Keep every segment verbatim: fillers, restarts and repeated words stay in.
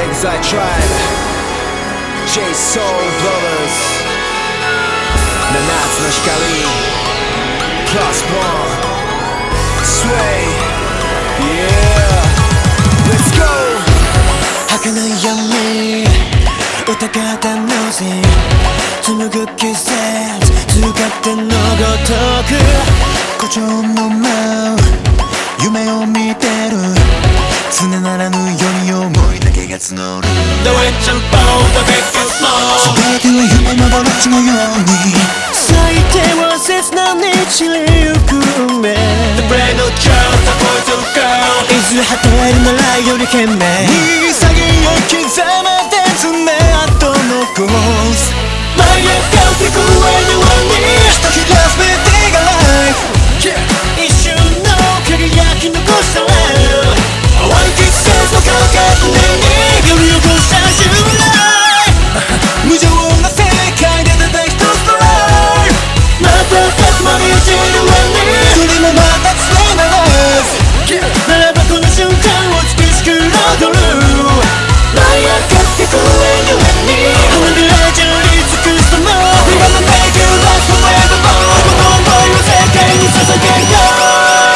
Exile Tribe J-Soul Brothers 七つの光 Plus One Sway Yeah Let's go 儚い闇疑ったのぜ紡ぐ季節使ってのごとく誇張の舞う夢を見てる常ならぬように思いだけが募る The witch and bow, the big and small 全ては夢幻のように咲いては切なに散りゆく夢 The brand new child, the poison girl いずれ果てるならより懸命に潔を刻まで爪痕残す舞い上がってく上にはにひときら全てが Life 一瞬の輝き残したら淡い季節の感覚に呼び起こした襲来無情な世界でただ一つのライフまたたまに散る上にそれもまたつれならずならばこの瞬間を美しく彩る舞い上がってく上にはに花びら散り尽くすの We gonna make it last forevermore この想いを世界に捧げよう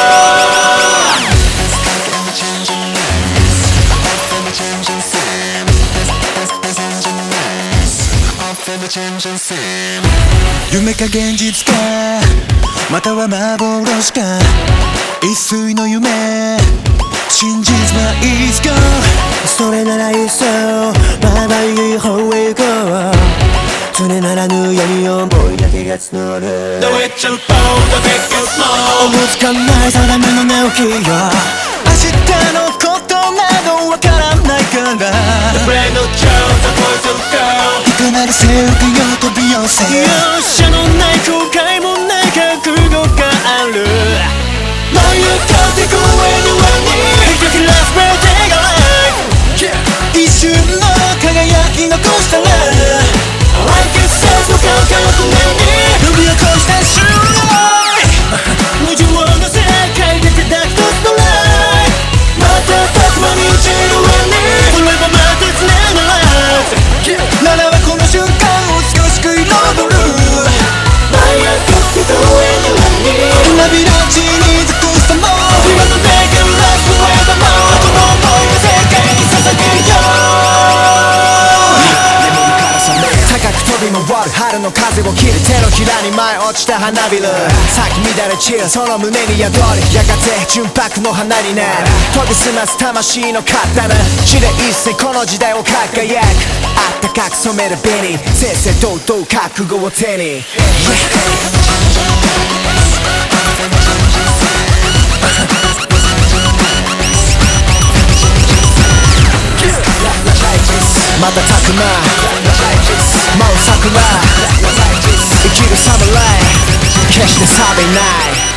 夢か現実かまたは幻か一睡の夢真実はいつかそれならいっそまだいい方へ行こう常ならぬ闇思いだけが募る The witch and bow, the big and small おぼつかない定めの寝起きよ明日のことなどわからないから The brand new child, the poison girl いかなる正義よ飛び寄せ容赦のない後悔もない覚悟がある舞い上がってく上にはにひときら全てが Life 一瞬の輝き残したら淡い季節の感覚に呼び起こした襲来無情な世界でただ一つの Life またたまに散る上にそれはまたつながらずならばこの瞬間を少しく彩る舞い上がってく上にはに花びら散り尽くしたの We gonna make it last forevermore この想いを世界に捧げよう高く飛び回る春の風を切る手のひらに舞い落ちた花びら咲き乱れ散るその胸に宿りやがて純白の花になる研ぎ澄ます魂の刀血で一世この時代を輝くあったかく染める紅正々堂々覚悟を手に、yeah. 瞬く間舞う桜生きる侍決して錆びない